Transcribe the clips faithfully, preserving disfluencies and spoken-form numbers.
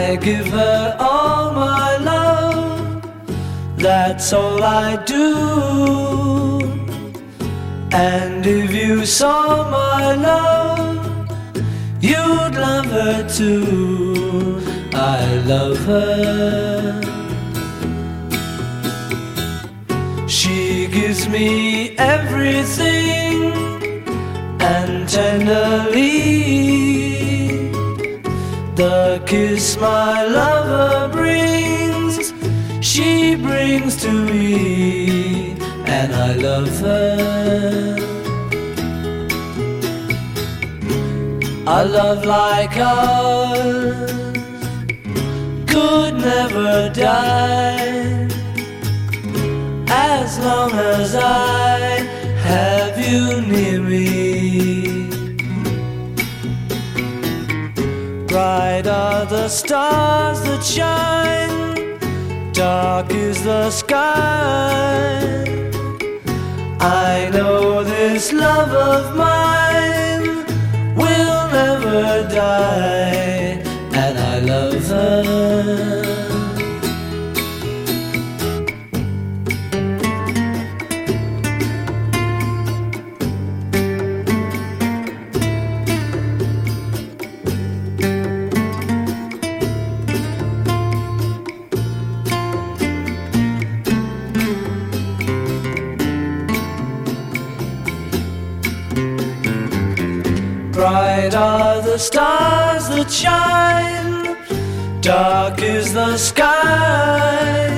I give her all my love, that's all I do. And if you saw my love, you'd love her too. I love her. She gives me everything, and tenderly the kiss my lover brings, she brings to me, and I love her. A love like ours could never die, as long as I have you near me. Bright are the stars that shine, dark is the sky. I know this love of mine will never die, and I love her. Bright are the stars that shine, dark is the sky.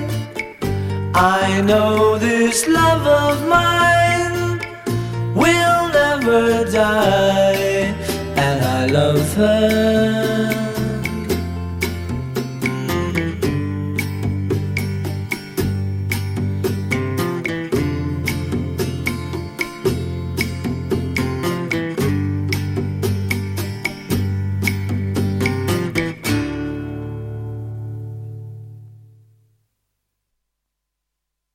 I know this love of mine will never die, and I love her.